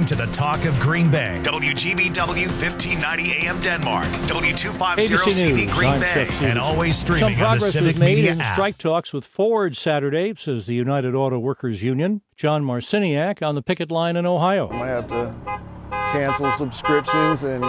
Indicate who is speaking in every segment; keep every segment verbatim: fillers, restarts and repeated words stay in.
Speaker 1: listening to the talk of Green Bay. W G B W fifteen ninety A M Denmark, W two fifty C V Green Bay, and always streaming on the Civic Media app. Some progress was made in strike talks with Ford Saturday, says the United Auto Workers Union. John Marciniak on the picket line in Ohio.
Speaker 2: I might have to cancel subscriptions and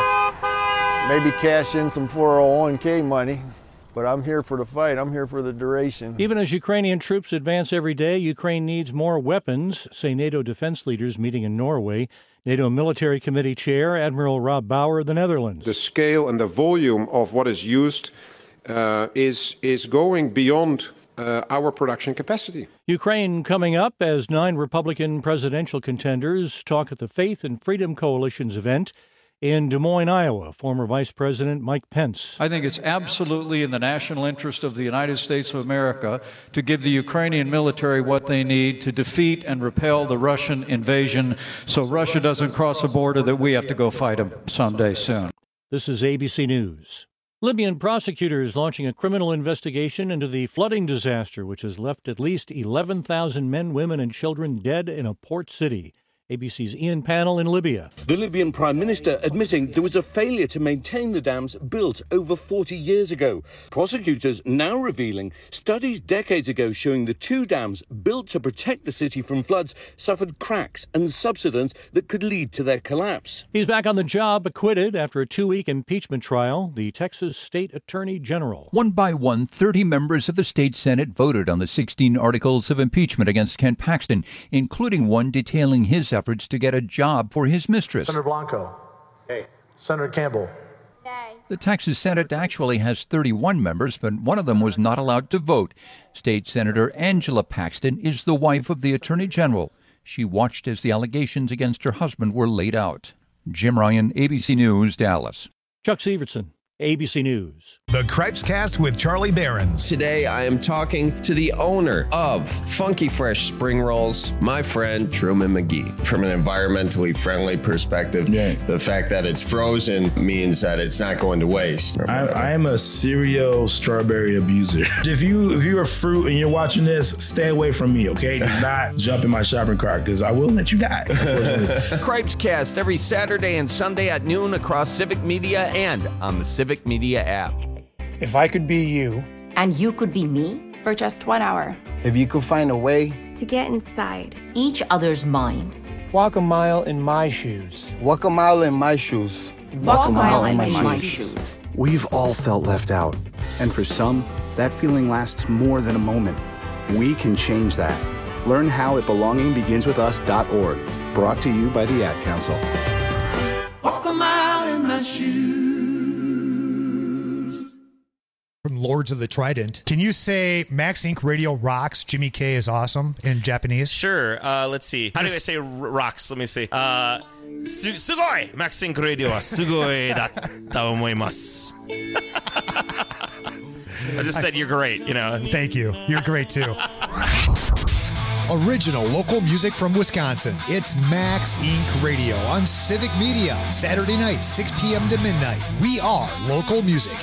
Speaker 2: uh, maybe cash in some four oh one k money. But I'm here for the fight. I'm here for the duration.
Speaker 1: Even as Ukrainian troops advance every day, Ukraine needs more weapons, say NATO defense leaders meeting in Norway. NATO Military Committee Chair Admiral Rob Bauer of the Netherlands.
Speaker 3: The scale and the volume of what is used uh, is, is going beyond uh, our production capacity.
Speaker 1: Ukraine coming up as nine Republican presidential contenders talk at the Faith and Freedom Coalition's event in Des Moines, Iowa. Former Vice President Mike Pence.
Speaker 4: I think it's absolutely in the national interest of the United States of America to give the Ukrainian military what they need to defeat and repel the Russian invasion so Russia doesn't cross a border that we have to go fight them someday soon.
Speaker 1: This is A B C News. Libyan prosecutors launching a criminal investigation into the flooding disaster, which has left at least eleven thousand men, women, and children dead in a port city. A B C's Ian Pannell in Libya.
Speaker 5: The Libyan Prime Minister admitting there was a failure to maintain the dams built over forty years ago. Prosecutors now revealing studies decades ago showing the two dams built to protect the city from floods suffered cracks and subsidence that could lead to their collapse.
Speaker 1: He's back on the job, acquitted after a two-week impeachment trial. The Texas State Attorney General.
Speaker 6: One by one, thirty members of the state Senate voted on the sixteen articles of impeachment against Ken Paxton, including one detailing his efforts to get a job for his mistress.
Speaker 7: Senator Blanco. Hey. Senator Campbell.
Speaker 6: Hey. The Texas Senate actually has thirty-one members, but one of them was not allowed to vote. State Senator Angela Paxton is the wife of the Attorney General. She watched as the allegations against her husband were laid out. Jim Ryan, A B C News, Dallas.
Speaker 1: Chuck Severson, A B C News. The Cripes Cast with Charlie Behrens.
Speaker 8: Today I am talking to the owner of Funky Fresh Spring Rolls, my friend Truman McGee. From an environmentally friendly perspective, yeah. The fact that it's frozen means that it's not going to waste.
Speaker 9: I, I am a serial strawberry abuser. If you if you're a fruit and you're watching this, stay away from me, okay? Do not jump in my shopping cart because I will let you die.
Speaker 10: Cripes Cast every Saturday and Sunday at noon across Civic Media and on the Civic Media app.
Speaker 11: If I could be you.
Speaker 12: And you could be me.
Speaker 13: For just one hour.
Speaker 11: If you could find a way.
Speaker 14: To get inside.
Speaker 12: Each other's mind.
Speaker 11: Walk a mile in my shoes.
Speaker 15: Walk a mile in my shoes.
Speaker 12: Walk, Walk a mile, mile in, in my, my shoes. shoes.
Speaker 16: We've all felt left out. And for some, that feeling lasts more than a moment. We can change that. Learn how at belonging begins with us dot org. Brought to you by the Ad Council.
Speaker 17: Walk a mile in my shoes.
Speaker 18: From Lords of the Trident. Can you say Max Incorporated. Radio rocks, Jimmy K is awesome in Japanese?
Speaker 19: Sure. Uh, let's see. How do I say r- rocks? Let me see. Uh, su- sugoi! Max Incorporated Radio wa sugoi datta omoimasu. I just said you're great, you know.
Speaker 18: Thank you. You're great, too. Original local music from Wisconsin. It's Max Incorporated. Radio on Civic Media. Saturday night, six p.m. to midnight. We are local music.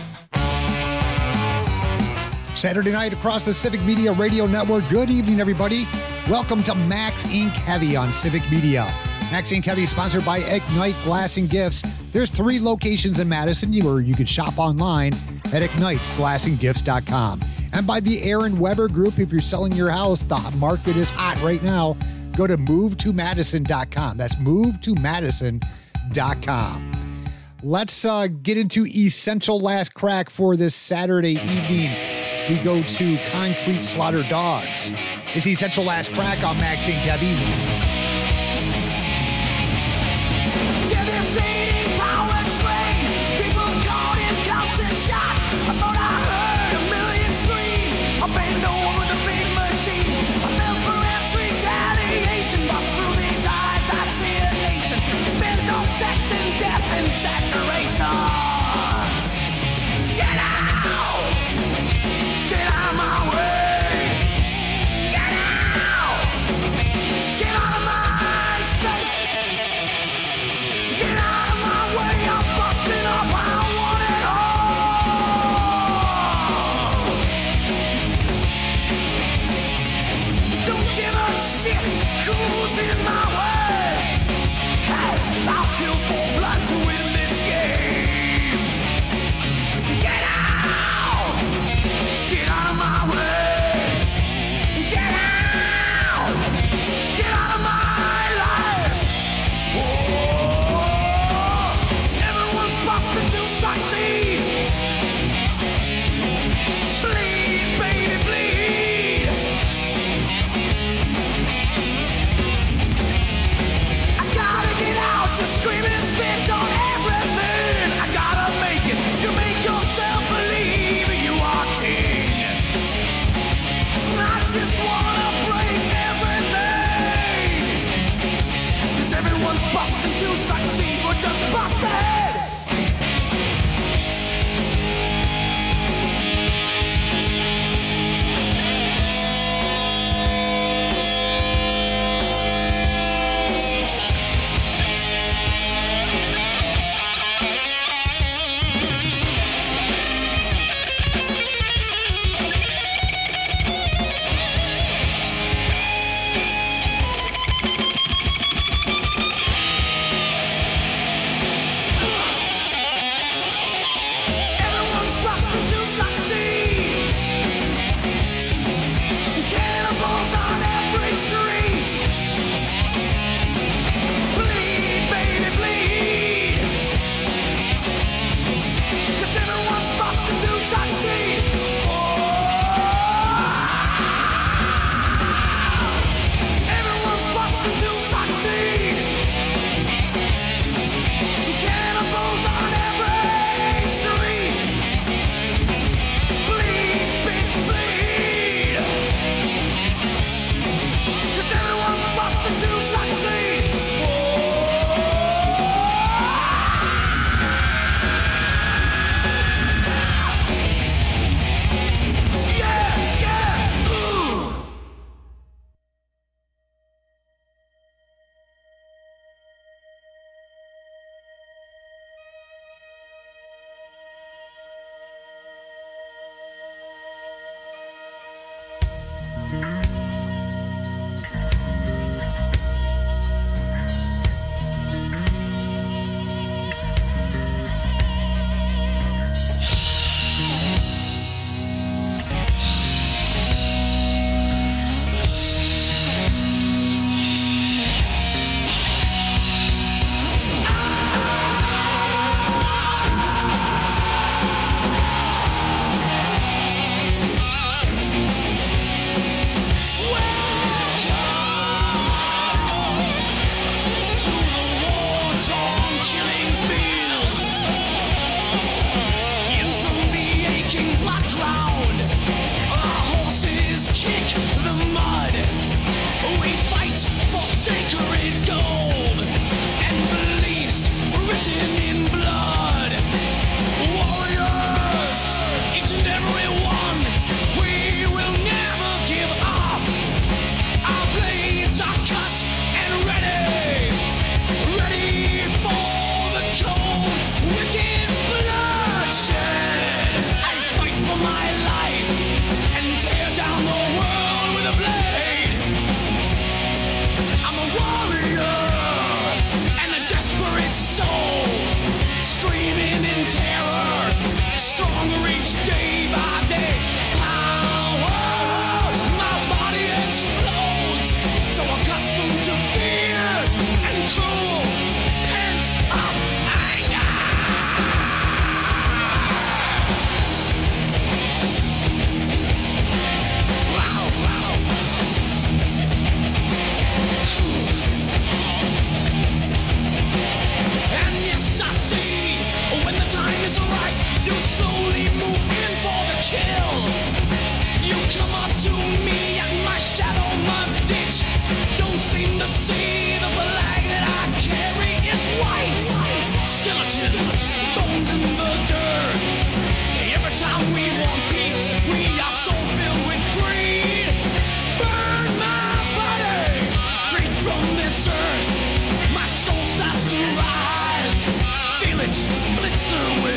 Speaker 18: Saturday night across the Civic Media Radio Network. Good evening, everybody. Welcome to Max Incorporated. Heavy on Civic Media. Max Incorporated. Heavy is sponsored by Ignite Glass and Gifts. There's three locations in Madison where you can shop online at ignite glass and gifts dot com. And by the Aaron Weber Group, if you're selling your house, the market is hot right now. Go to move to madison dot com. That's move to madison dot com. Let's uh, get into Essential Last Crack for this Saturday evening. We go to Concrete Slaughter Dogs. It's Essential Last Crack on Max Incorporated. Heavy.
Speaker 17: Everyone's busting to succeed, we're just busted.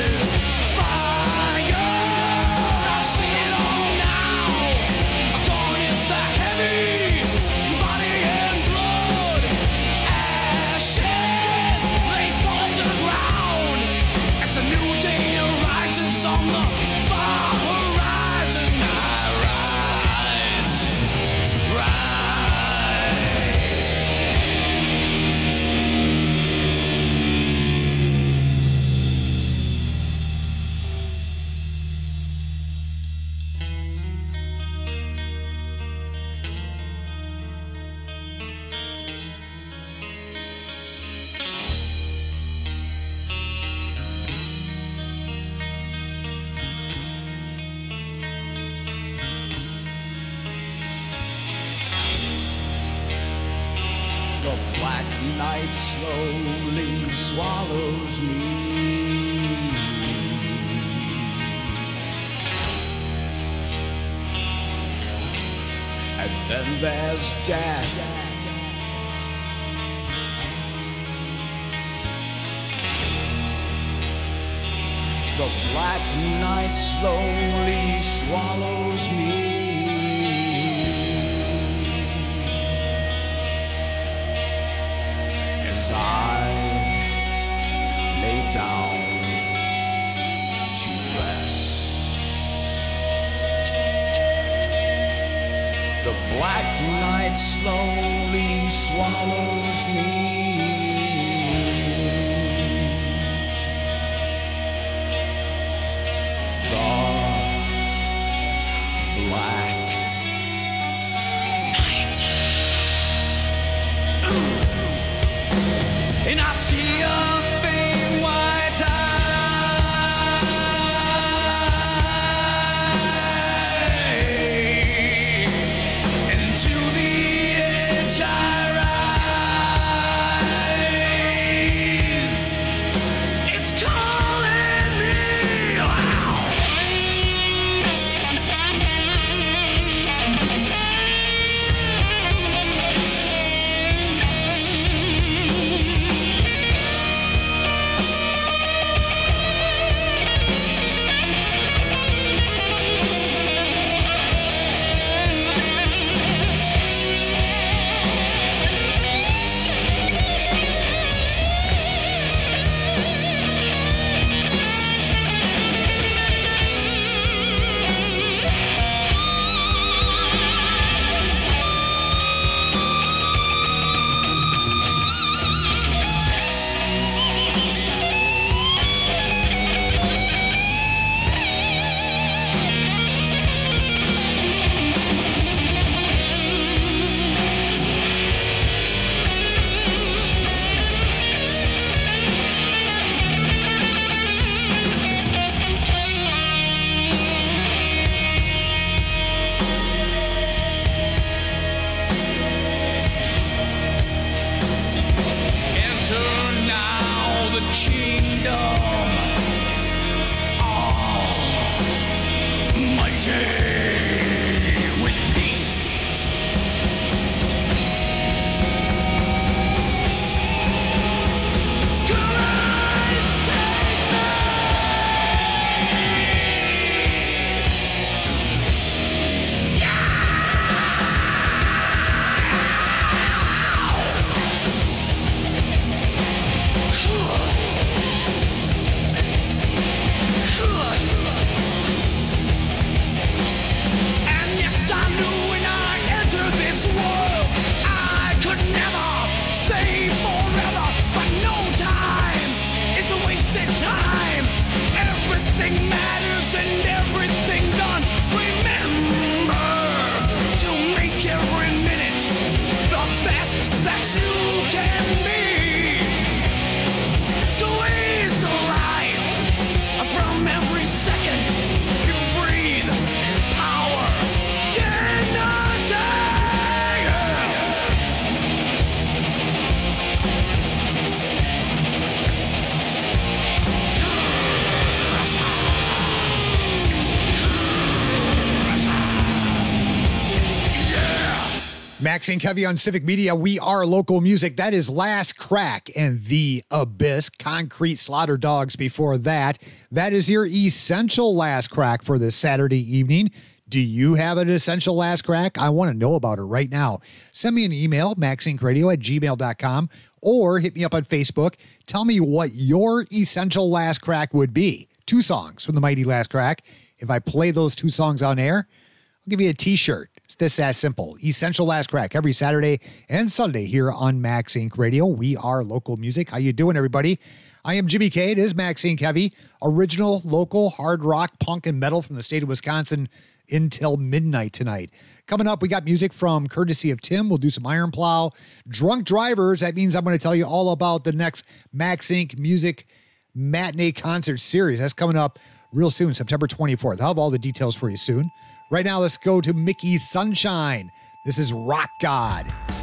Speaker 17: Gonna night slowly swallows me. And then there's death. The black night slowly swallows me. As I lay down to rest, the black night slowly swallows me. And I see a faint white eye, and to the edge I rise. It's calling me. Wow.
Speaker 18: Maxine Kevy on Civic Media. We are local music. That is Last Crack and The Abyss. Concrete Slaughter Dogs before that. That is your essential last crack for this Saturday evening. Do you have an essential last crack? I want to know about it right now. Send me an email, maxincradio at gmail dot com, or hit me up on Facebook. Tell me what your essential last crack would be. Two songs from the mighty Last Crack. If I play those two songs on air, I'll give you a t-shirt. It's this as simple. Essential Last Crack every Saturday and Sunday here on Max Inc Radio. We are local music. How you doing, everybody? I am Jimmy K. It is Maxine Kevy. Original, local, hard rock, punk, and metal from the state of Wisconsin until midnight tonight. Coming up, we got music from courtesy of Tim. We'll do some Iron Plow. Drunk Drivers. That means I'm going to tell you all about the next Max Inc Music Matinee Concert Series. That's coming up real soon, September twenty-fourth. I'll have all the details for you soon. Right now, let's go to Mickey Sunshine. This is Rock God.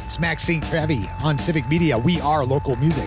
Speaker 18: It's Maxine Heavy on Civic Media. We are local music.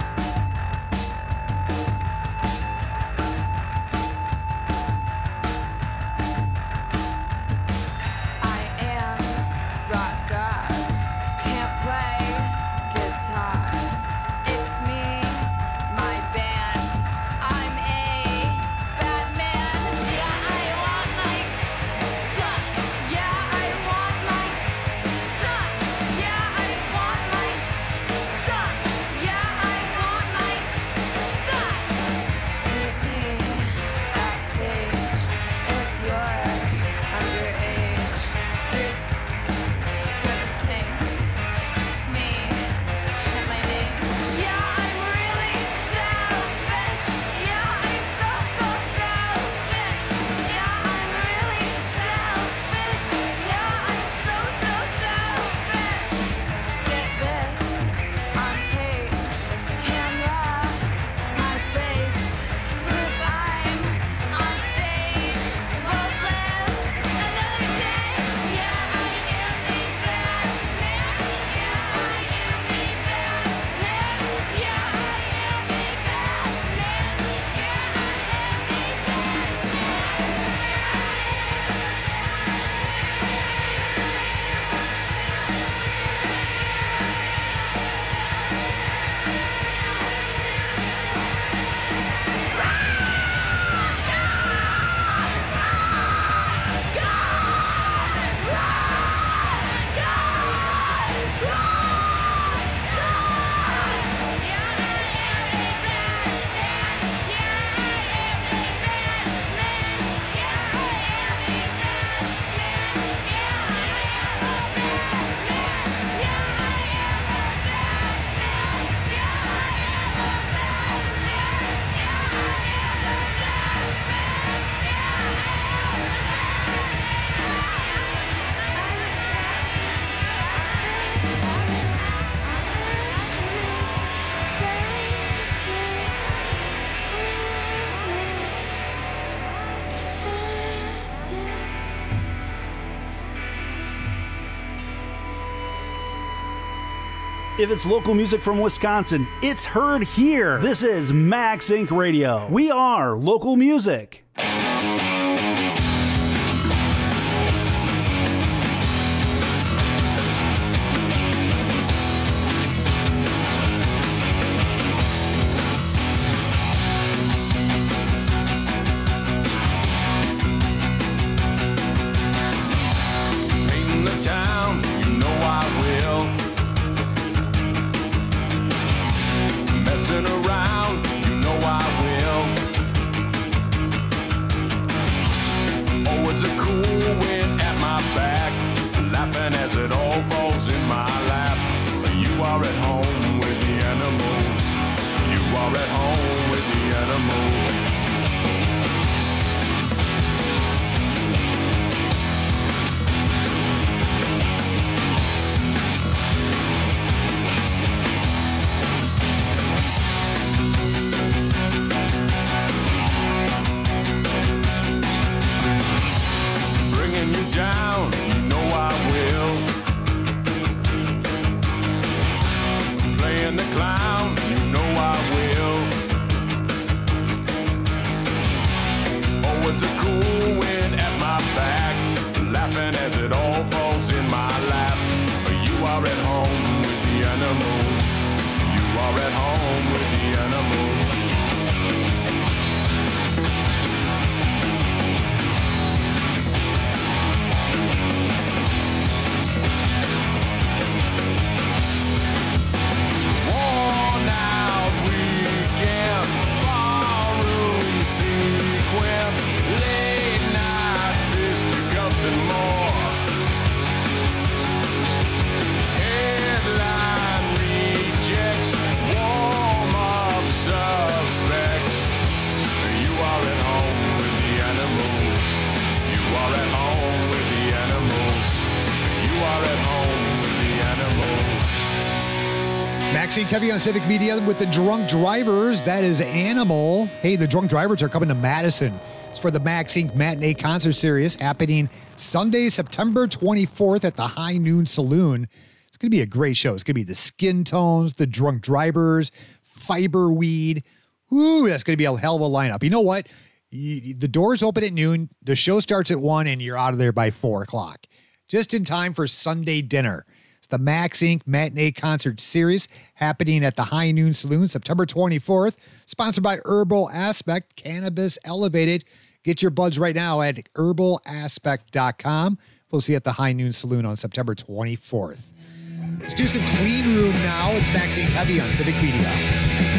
Speaker 13: If it's local music from Wisconsin, it's heard here. This is Max Incorporated. Radio. We are local music.
Speaker 18: Maxine Kevy on Civic Media with the Drunk Drivers. That is Animal. Hey, the Drunk Drivers are coming to Madison. It's for the Max Incorporated. Matinee Concert Series happening Sunday, September twenty-fourth at the High Noon Saloon. It's It's going to be a great show. It's going to be the Skin Tones, the Drunk Drivers, Fiber Weed. Woo, that's going to be a hell of a lineup. You know what? You, the doors open at noon. The show starts at one, and you're out of there by four o'clock. Just in time for Sunday dinner. It's the Max Incorporated. Matinee Concert Series happening at the High Noon Saloon September twenty-fourth. Sponsored by Herbal Aspect, Cannabis Elevated. Get your buds right now at herbal aspect dot com. We'll see you at the High Noon Saloon on September twenty-fourth. Let's do some clean room now. It's Max Incorporated Heavy on Civic Media.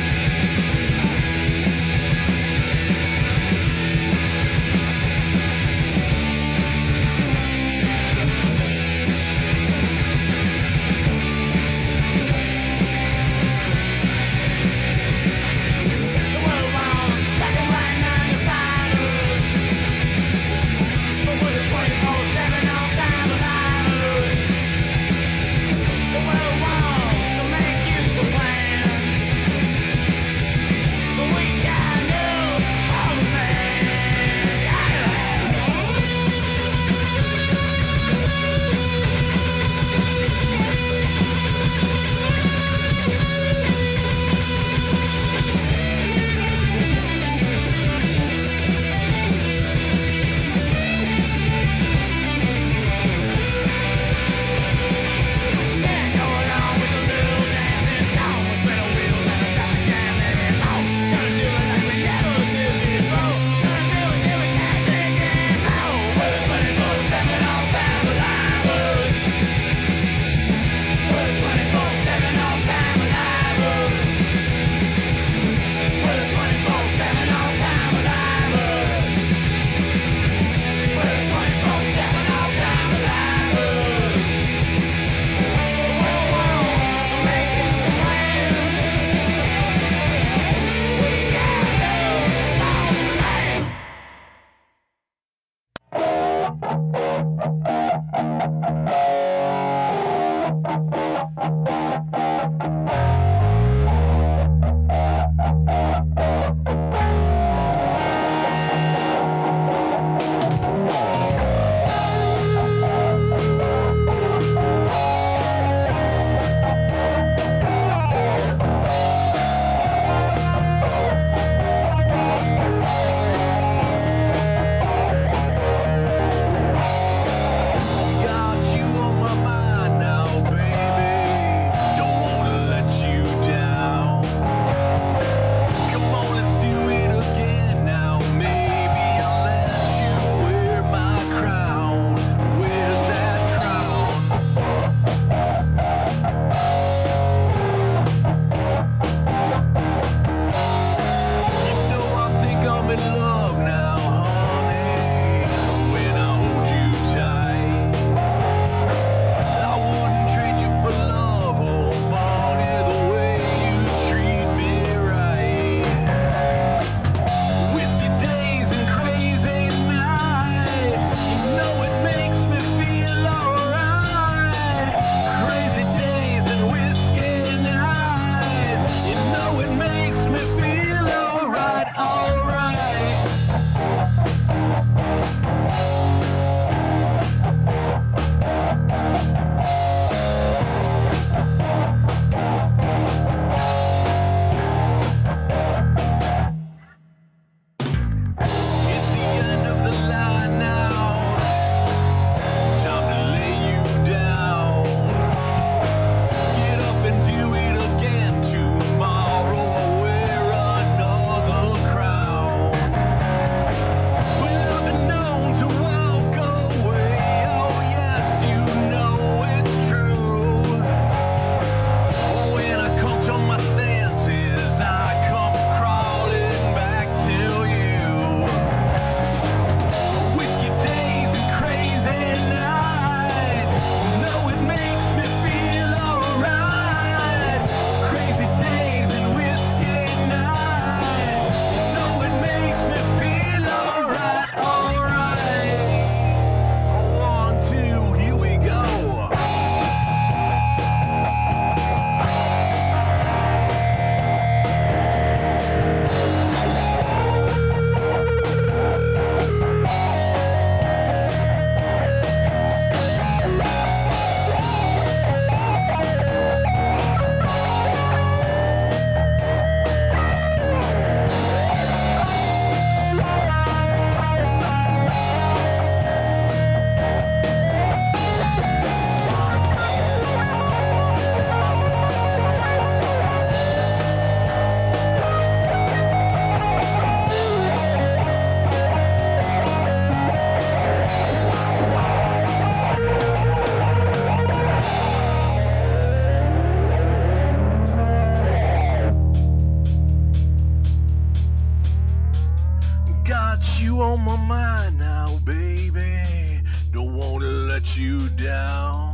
Speaker 14: you down.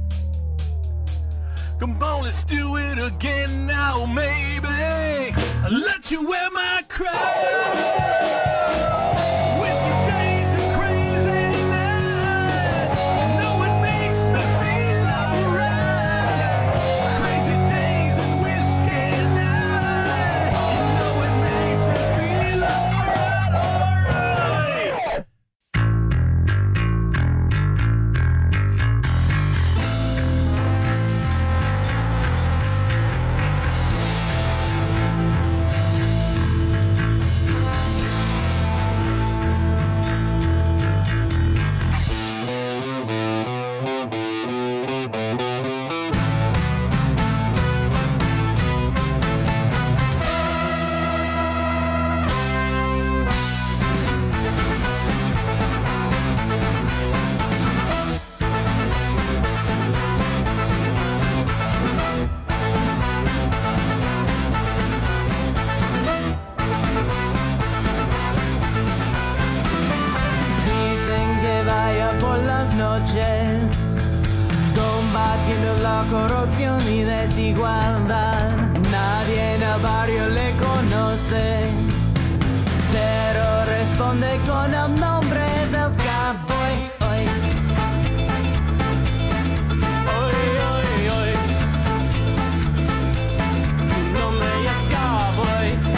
Speaker 14: Come on, let's do it again now, maybe. I'll let you wear my crown.
Speaker 20: Combatiendo la corrupción y desigualdad, nadie en el barrio le conoce, pero responde con el nombre del Scaboy. Hoy, hoy, hoy, hoy, su nombre es Scaboy.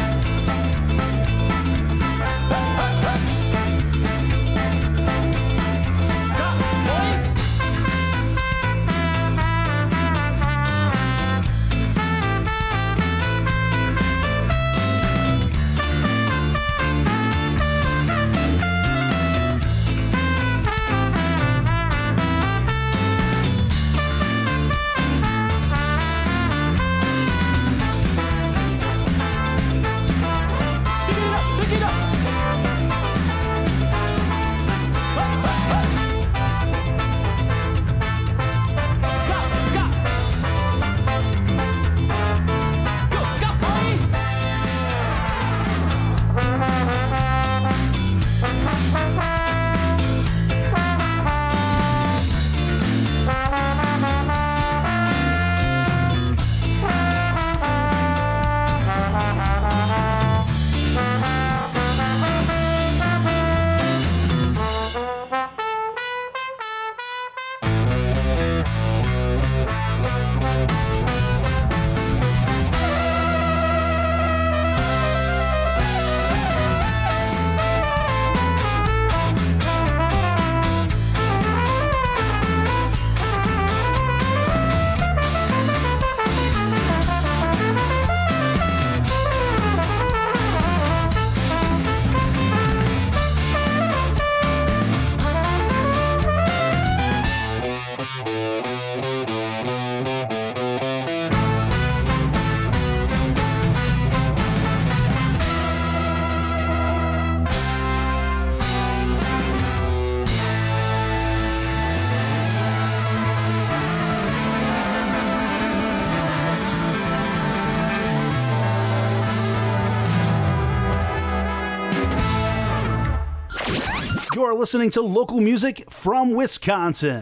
Speaker 13: You're listening to local music from Wisconsin.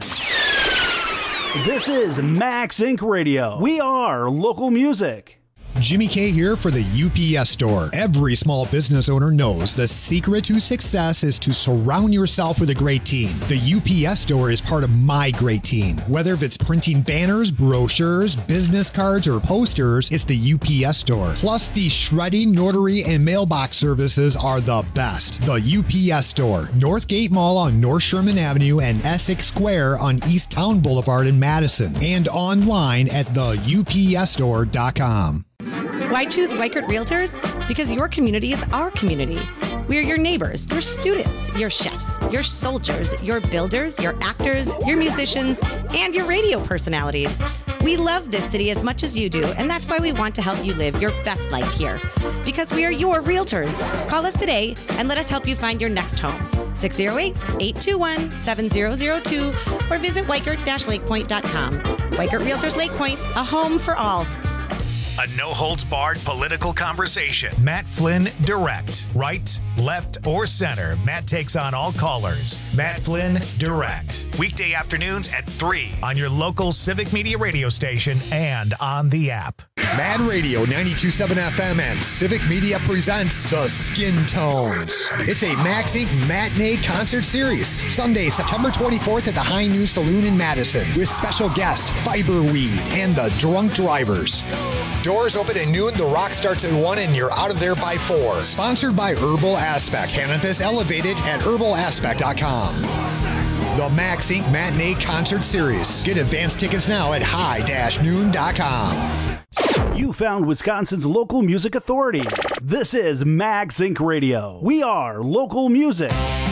Speaker 13: This is Max Inc Radio. We are local music.
Speaker 21: Jimmy K here for the U P S Store. Every small business owner knows the secret to success is to surround yourself with a great team. The U P S Store is part of my great team. Whether if it's printing banners, brochures, business cards, or posters, it's the U P S Store. Plus, the shredding, notary, and mailbox services are the best. The U P S Store. Northgate Mall on North Sherman Avenue and Essex Square on East Town Boulevard in Madison. And online at the U P S store dot com.
Speaker 22: Why choose Weichert Realtors? Because your community is our community. We are your neighbors, your students, your chefs, your soldiers, your builders, your actors, your musicians, and your radio personalities. We love this city as much as you do, and that's why we want to help you live your best life here. Because we are your realtors. Call us today and let us help you find your next home. six oh eight, eight two one, seven oh oh two or visit weichert dash lake point dot com. Weichert Realtors Lake Point, a home for all.
Speaker 1: A no-holds-barred political conversation. Matt Flynn Direct. Right, Left or center, Matt takes on all callers. Matt Flynn Direct. Weekday afternoons at three on your local Civic Media radio station and on the app.
Speaker 21: Mad Radio ninety-two point seven F M and Civic Media presents The Skin Tones. It's a Max Incorporated matinee concert series. Sunday, September twenty-fourth at the High Noon Saloon in Madison with special guest Fiberweed and the Drunk Drivers. Doors open at noon, the rock starts at one, and you're out of there by four. Sponsored by Herbal Aspect. Cannabis Elevated at herbal aspect dot com. The Max Incorporated Matinee Concert Series. Get advance tickets now at high dash noon dot com.
Speaker 13: You found Wisconsin's local music authority. This is Max Incorporated Radio. We are local music.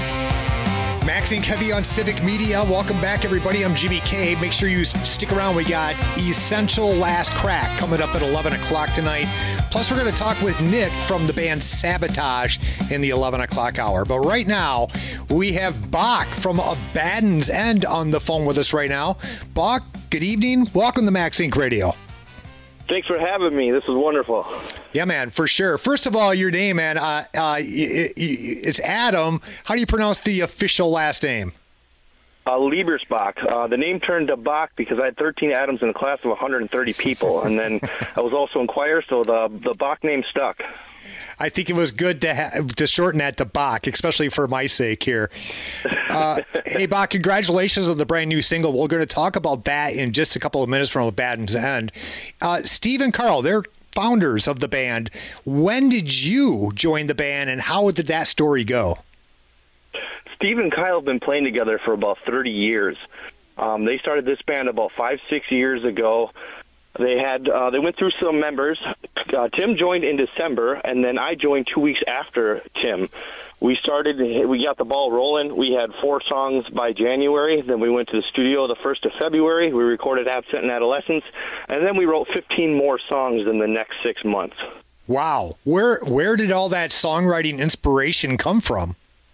Speaker 21: Max Incorporated Heavy on Civic Media. Welcome back, everybody. I'm Jimmy K. Make sure you stick around. We got Essential Last Crack coming up at eleven o'clock tonight. Plus, we're going to talk with Nick from the band Sabotage in the eleven o'clock hour. But right now, we have Bach from Abaddon's End on the phone with us right now. Bach, good evening. Welcome to Max Incorporated Radio.
Speaker 2: Thanks for having me. This is wonderful.
Speaker 21: Yeah, man, for sure. First of all, your name, man, uh, uh, it, it, it's Adam. How do you pronounce the official last name?
Speaker 2: Uh, Liebersbach. Uh, the name turned to Bach because I had thirteen Adams in a class of one hundred thirty people, and then I was also in choir, so the the Bach name stuck.
Speaker 21: I think it was good to ha- to shorten that to Bach, especially for my sake here. Uh, hey, Bach, congratulations on the brand new single. We're going to talk about that in just a couple of minutes from Abaddon's End. Uh, Steve and Carl, they're founders of the band. When did you join the band, and how did that story go?
Speaker 2: Steve and Kyle have been playing together for about thirty years. Um, they started this band about five, six years ago. They had uh, they went through some members. Uh, Tim joined in December, and then I joined two weeks after Tim. We started, we got the ball rolling. We had four songs by January. Then we went to the studio the first of February. We recorded Absent and Adolescence, and then we wrote fifteen more songs in the next six months.
Speaker 21: Wow. Where where did all that songwriting inspiration come from?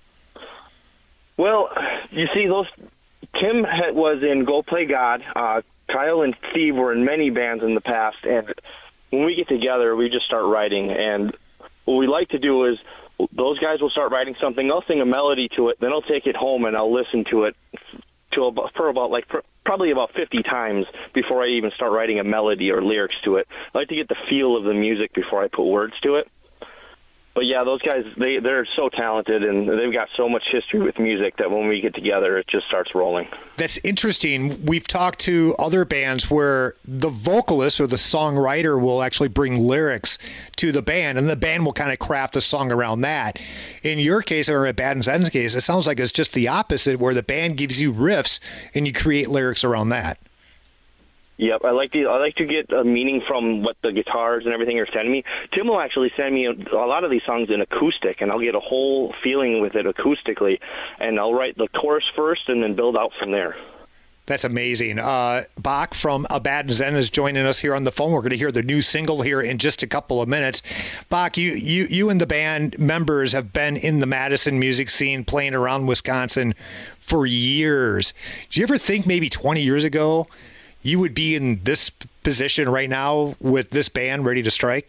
Speaker 2: Well, you see, those Tim had, was in Go Play God. Uh, Kyle and Steve were in many bands in the past, and when we get together, we just start writing. And what we like to do is those guys will start writing something. I'll sing a melody to it, then I'll take it home and I'll listen to it to about, for about like for probably about fifty times before I even start writing a melody or lyrics to it. I like to get the feel of the music before I put words to it. But yeah, those guys, they, they're so talented, and they've got so much history with music that when we get together, it just starts rolling.
Speaker 21: That's interesting. We've talked to other bands where the vocalist or the songwriter will actually bring lyrics to the band, and the band will kind of craft a song around that. In your case, or Abaddon's End's case, it sounds like it's just the opposite, where the band gives you riffs, and you create lyrics around that.
Speaker 2: Yep, I like to I like to get a meaning from what the guitars and everything are sending me. Tim will actually send me a, a lot of these songs in acoustic, and I'll get a whole feeling with it acoustically, and I'll write the chorus first and then build out from there.
Speaker 21: That's amazing. Uh, Bach from Abaddon's End is joining us here on the phone. We're going to hear the new single here in just a couple of minutes. Bach, you, you, you and the band members have been in the Madison music scene, playing around Wisconsin for years. Did you ever think maybe twenty years ago you would be in this position right now with this band ready to strike?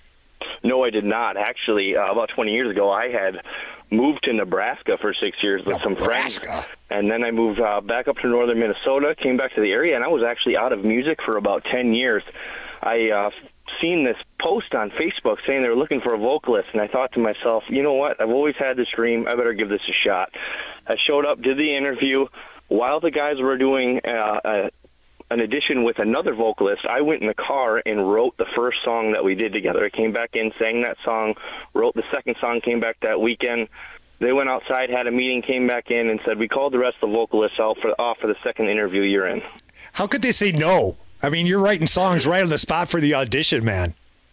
Speaker 2: No, I did not. Actually, uh, about twenty years ago, I had moved to Nebraska for six years with some friends. And then I moved uh, back up to northern Minnesota, came back to the area, and I was actually out of music for about ten years. I uh, seen this post on Facebook saying they were looking for a vocalist, and I thought to myself, you know what? I've always had this dream. I better give this a shot. I showed up, did the interview. While the guys were doing uh, a an audition with another vocalist, I went in the car and wrote the first song that we did together. I came back in, sang that song, wrote the second song, came back that weekend. They went outside, had a meeting, came back in, and said, we called the rest of the vocalists out for, off for the second interview you're in.
Speaker 21: How could they say no? I mean, you're writing songs right on the spot for the audition, man.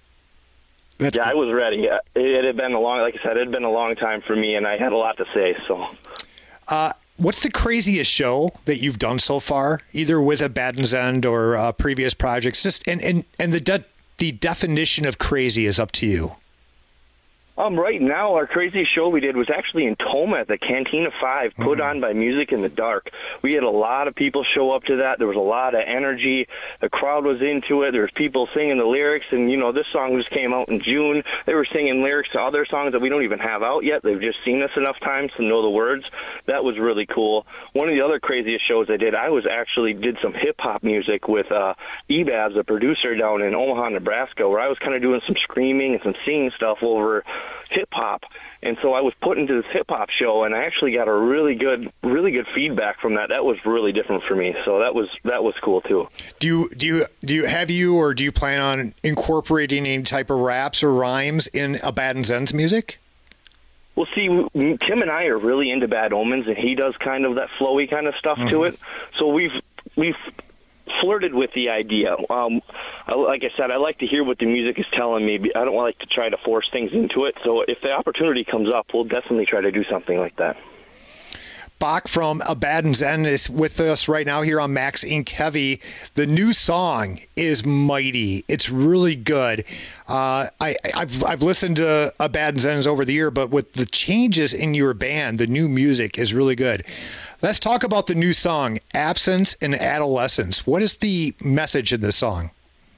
Speaker 2: That's yeah, cool. I was ready. It, it had been a long, like I said, it had been a long time for me, and I had a lot to say, so.
Speaker 21: Uh, What's the craziest show that you've done so far, either with Abaddon's End or uh, previous projects? Just and and and the de- the definition of crazy is up to you.
Speaker 2: Um, right now, our craziest show we did was actually in Toma at the Cantina Five, put mm-hmm. on by Music in the Dark. We had a lot of people show up to that. There was a lot of energy. The crowd was into it. There was people singing the lyrics, and, you know, this song just came out in June. They were singing lyrics to other songs that we don't even have out yet. They've just seen us enough times to know the words. That was really cool. One of the other craziest shows I did, I was actually did some hip-hop music with uh, E-Babs, a producer down in Omaha, Nebraska, where I was kind of doing some screaming and some singing stuff over hip-hop. And so I was put into this hip-hop show, and I actually got a really good really good feedback from that. That was really different for me, so that was that was cool too.
Speaker 21: Do you do you do you have you or do you plan on incorporating any type of raps or rhymes in A Bad and Zen's music?
Speaker 2: Well, see, Tim and I are really into Bad Omens, and he does kind of that flowy kind of stuff mm-hmm. to it. So we've we've flirted with the idea. Um, like I said, I like to hear what the music is telling me. I don't like to try to force things into it. So if the opportunity comes up, we'll definitely try to do something like that.
Speaker 21: Bach from A Bad and Zen is with us right now here on Max Incorporated. Heavy. The new song is mighty. It's really good. Uh, I, I've I've listened to A Bad and Zen over the year, but with the changes in your band, the new music is really good. Let's talk about the new song, Absence and Adolescence. What is the message in this song?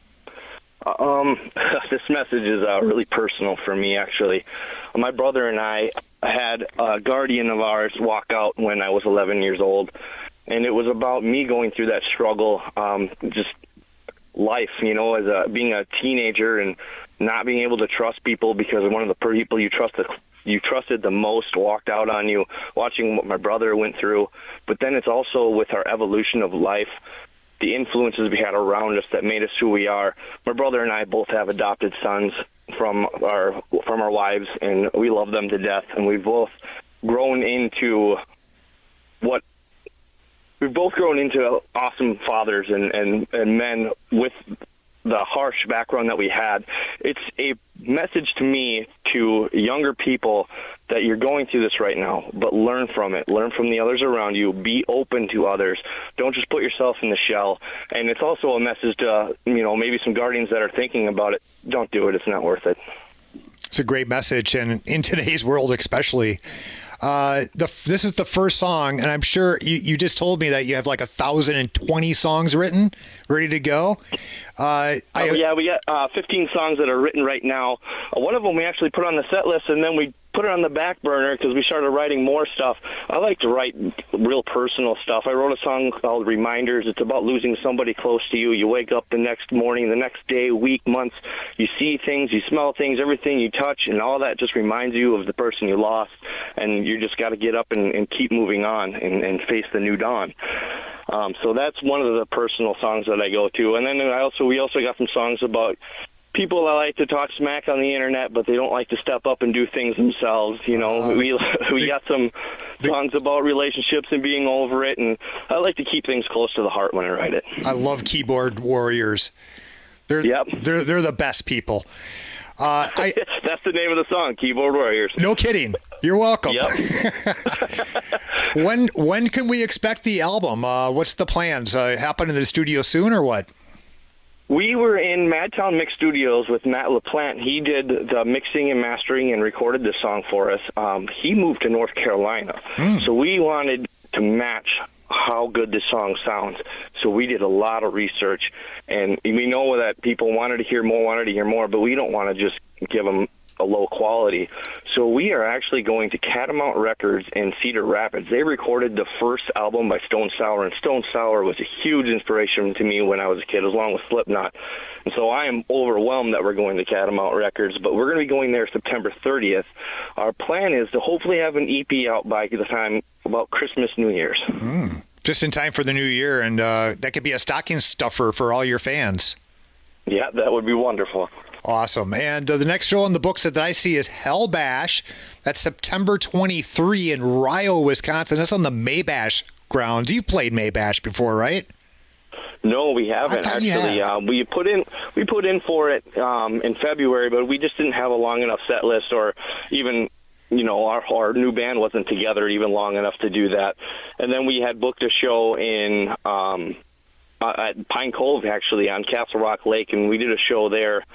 Speaker 2: Um, this message is uh, really personal for me, actually. My brother and I had a guardian of ours walk out when I was eleven years old, and it was about me going through that struggle, um, just life, you know, as a, being a teenager and not being able to trust people because one of the people you trust the you trusted the most walked out on you, watching what my brother went through. But then it's also with our evolution of life, the influences we had around us that made us who we are. My brother and I both have adopted sons from our from our wives, and we love them to death. And we've both grown into what we've both grown into awesome fathers and, and, and men with the harsh background that we had. It's a message to me to younger people that you're going through this right now, but learn from it. Learn from the others around you. Be open to others. Don't just put yourself in the shell. And it's also a message to, you know, maybe some guardians that are thinking about it. Don't do it. It's not worth it.
Speaker 21: It's a great message, and in today's world especially. Uh, the this is the first song, and I'm sure you, you just told me that you have like a thousand and twenty songs written, ready to go. Uh, I,
Speaker 2: oh, yeah, we got uh, fifteen songs that are written right now. Uh, one of them we actually put on the set list, and then we put it on the back burner because we started writing more stuff. I like to write real personal stuff. I wrote a song called Reminders. It's about losing somebody close to you. You wake up the next morning, the next day, week, month, you see things, you smell things, everything you touch, and all that just reminds you of the person you lost, and you just got to get up and, and keep moving on and, and face the new dawn. Um, so that's one of the personal songs that I go to. And then I also we also got some songs about people that like to talk smack on the internet, but they don't like to step up and do things themselves. You know, uh, we we the, got some songs about relationships and being over it, and I like to keep things close to the heart when I write it.
Speaker 21: I love keyboard warriors. They're yep. they're they're the best people. Uh, I,
Speaker 2: That's the name of the song, Keyboard Warriors.
Speaker 21: No kidding. You're welcome.
Speaker 2: Yep.
Speaker 21: when when can we expect the album? Uh, what's the plans? Uh, happen in the studio soon or what?
Speaker 2: We were in Madtown Mix Studios with Matt LaPlante. He did the mixing and mastering and recorded this song for us. Um, he moved to North Carolina. Mm. So we wanted to match how good this song sounds. So we did a lot of research, and we know that people wanted to hear more, wanted to hear more, but we don't want to just give them a low quality. So we are actually going to Catamount Records in Cedar Rapids. They recorded the first album by Stone Sour, and Stone Sour was a huge inspiration to me when I was a kid, along with Slipknot. And so I am overwhelmed that we're going to Catamount Records, but we're going to be going there September thirtieth. Our plan is to hopefully have an E P out by the time about Christmas, New Year's.
Speaker 21: Mm. Just in time for the new year, and uh, that could be a stocking stuffer for all your fans.
Speaker 2: Yeah, that would be wonderful.
Speaker 21: Awesome. And uh, the next show on the books that I see is Hell Bash. That's September twenty-third in Rio, Wisconsin. That's on the Maybash grounds. You've played Maybash before, right?
Speaker 2: No, we haven't actually. Uh, we put in we put in for it um, in February, but we just didn't have a long enough set list, or even, you know, our our new band wasn't together even long enough to do that. And then we had booked a show in um, uh, at Pine Cove, actually, on Castle Rock Lake, and we did a show there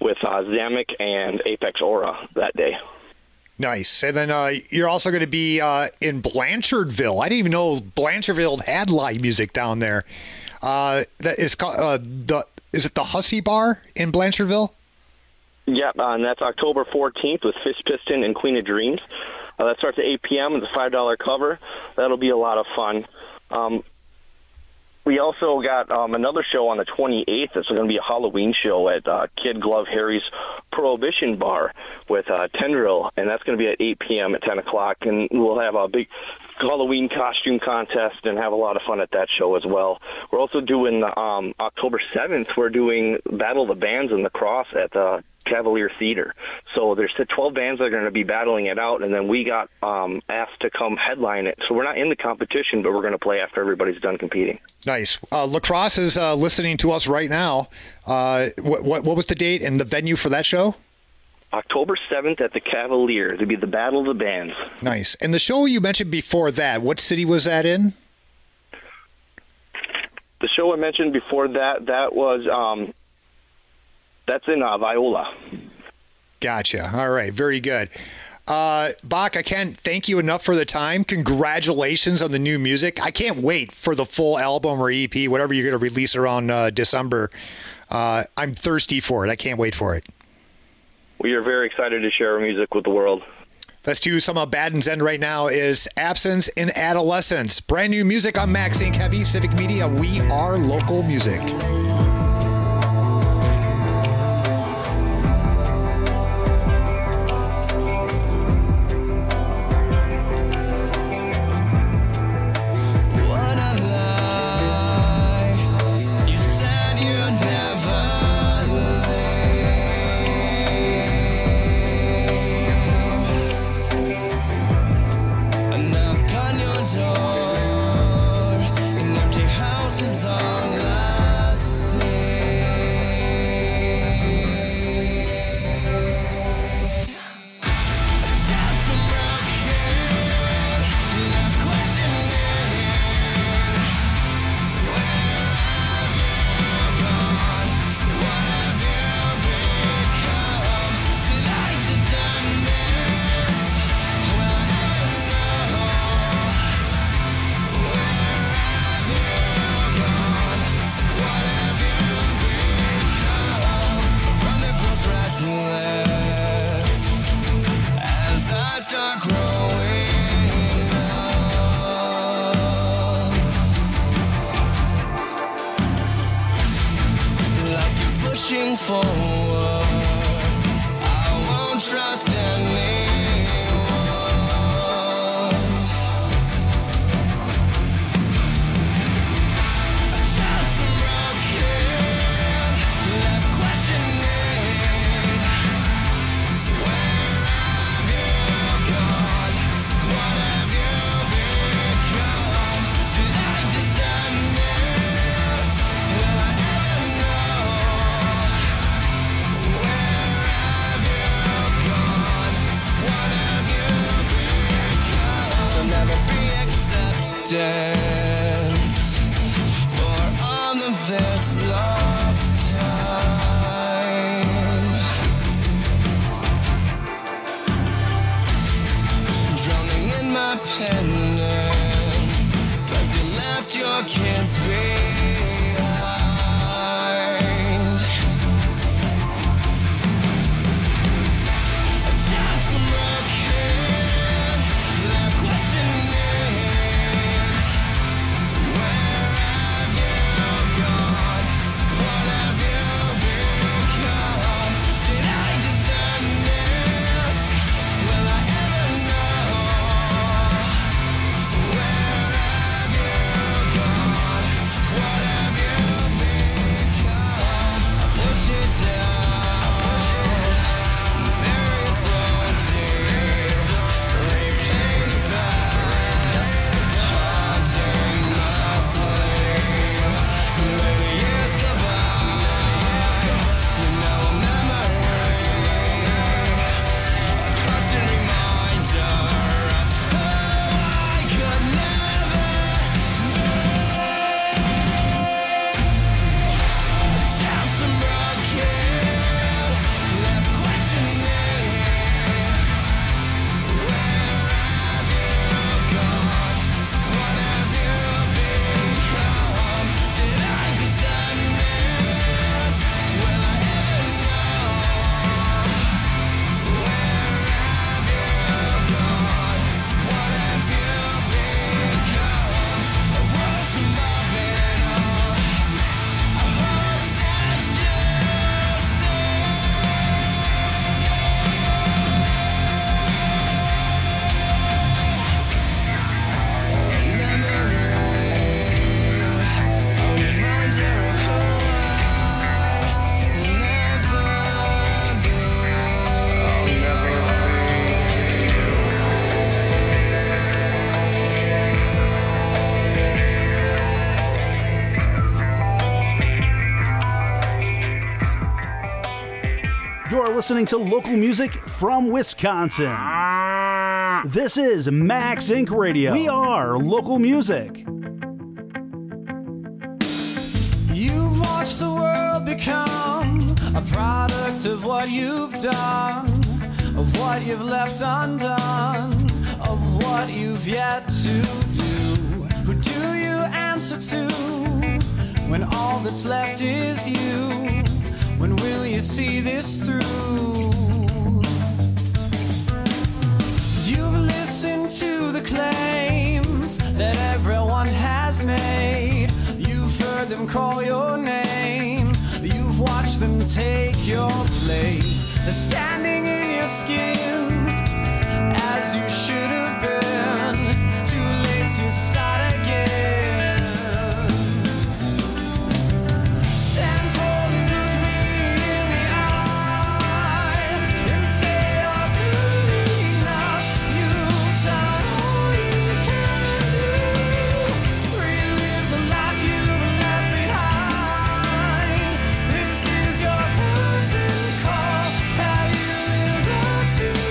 Speaker 2: with uh, Zamek and Apex Aura that day.
Speaker 21: Nice. And then uh, you're also going to be uh, in Blanchardville. I didn't even know Blanchardville had live music down there. Uh, that is called uh, the is it the Hussey Bar in Blanchardville?
Speaker 2: Yep, uh, and that's October fourteenth with Fist Piston and Queen of Dreams. Uh, that starts at eight p.m. It's a five dollar cover. That'll be a lot of fun. Um, we also got um, another show on the twenty-eighth. It's going to be a Halloween show at uh, Kid Glove Harry's Prohibition Bar with uh, Tendril, and that's going to be at eight p.m. at ten o'clock. And we'll have a big Halloween costume contest and have a lot of fun at that show as well. We're also doing um, October seventh, we're doing Battle of the Bands in the Cross at the Cavalier Theater. So there's twelve bands that are going to be battling it out, and then we got um, asked to come headline it. So we're not in the competition, but we're going to play after everybody's done competing.
Speaker 21: Nice. Uh, La Crosse is uh, listening to us right now. Uh, what, what, what was the date and the venue for that show?
Speaker 2: October seventh at the Cavalier. It'll be the Battle of the Bands.
Speaker 21: Nice. And the show you mentioned before that, what city was that in?
Speaker 2: The show I mentioned before that, that was, um, that's in uh, Viola.
Speaker 21: Gotcha. All right. Very good. Uh, Bach, I can't thank you enough for the time. Congratulations on the new music. I can't wait for the full album or E P, whatever you're going to release around uh, December. Uh, I'm thirsty for it. I can't wait for it.
Speaker 2: We are very excited to share our music with the world.
Speaker 21: Let's do some of Baden's End right now is Absence in Adolescence. Brand new music on Max Inc Heavy Civic Media. We are local music.
Speaker 20: Pushing forward, I won't trust anyone. A child from broken, left questioning. Where have you gone? What have you become? Did I deserve this? Will I ever know? Acceptance for all of this lost time, drowning in my penance, 'cause you left your kids behind. A child from broken, left questioning.
Speaker 13: listening to local music from Wisconsin. This is Max Incorporated. Radio. We are local music.
Speaker 3: You've watched the world become a product of what you've done, of what you've left undone, of what you've yet to do. Who do you answer to when all that's left is you? When will you see this through? You've listened to the claims that everyone has made. You've heard them call your name. You've watched them take your place. They're standing in your skin as you should have been. Too late to start again. Stand tall and look me in the eye and say you're good enough. You've done all you can do. Relive the life you've left behind. This is your curtain call. Have you lived up to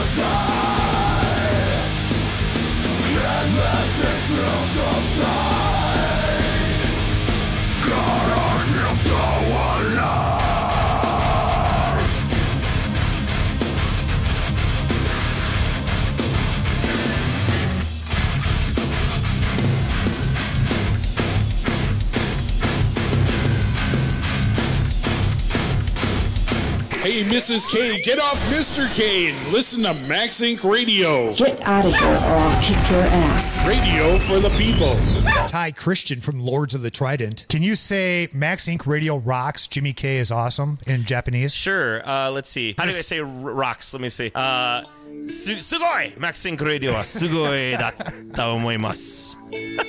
Speaker 4: Hey, Missus K, get off Mister K and listen to Max Incorporated. Radio.
Speaker 5: Get out of here or I'll kick your ass.
Speaker 4: Radio for the people.
Speaker 21: Ty Christian from Lords of the Trident. Can you say Max Incorporated Radio rocks, Jimmy K is awesome in Japanese?
Speaker 19: Sure. Uh, let's see. How do I say r- rocks? Let me see. Uh, su- sugoi! Max Incorporated Radio wa sugoi datta omoimasu.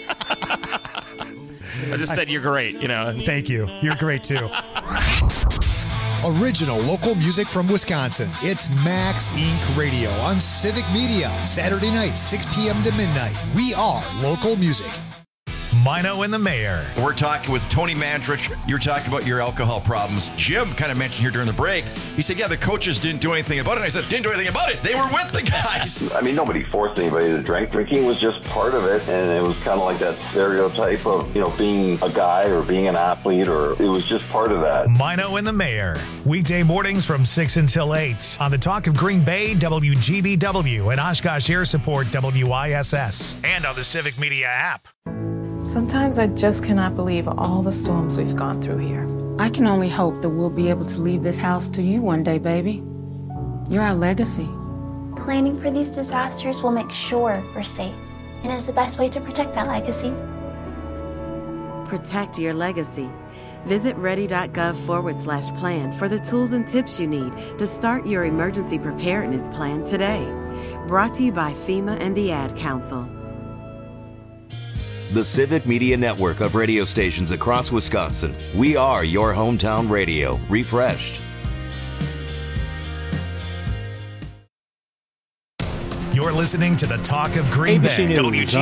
Speaker 19: I just said you're great, you know.
Speaker 21: Thank you. You're great too. Original local music from Wisconsin. It's Max Incorporated Radio on Civic Media. Saturday night, six p.m. to midnight. We are local music.
Speaker 23: Mino and the Mayor. We're talking with Tony Mandrich. You're talking about your alcohol problems. Jim kind of mentioned here during the break. He said, yeah, the coaches didn't do anything about it. And I said, didn't do anything about it. They were with the guys.
Speaker 24: I mean, nobody forced anybody to drink. Drinking was just part of it. And it was kind of like that stereotype of, you know, being a guy or being an athlete, or it was just part of that.
Speaker 23: Mino and the Mayor. Weekday mornings from six until eight on the Talk of Green Bay, W G B W, and Oshkosh Air Support, W I S S, and on the Civic Media app.
Speaker 25: Sometimes I just cannot believe all the storms we've gone through here.
Speaker 26: I can only hope that we'll be able to leave this house to you one day, baby. You're our legacy.
Speaker 27: Planning for these disasters will make sure we're safe, and is the best way to protect that legacy.
Speaker 28: Protect your legacy. Visit ready.gov forward slash plan for the tools and tips you need to start your emergency preparedness plan today. Brought to you by FEMA and the Ad Council.
Speaker 29: The Civic Media Network of radio stations across Wisconsin. We are your hometown radio, refreshed.
Speaker 23: You're listening to the Talk of Green Bay. W G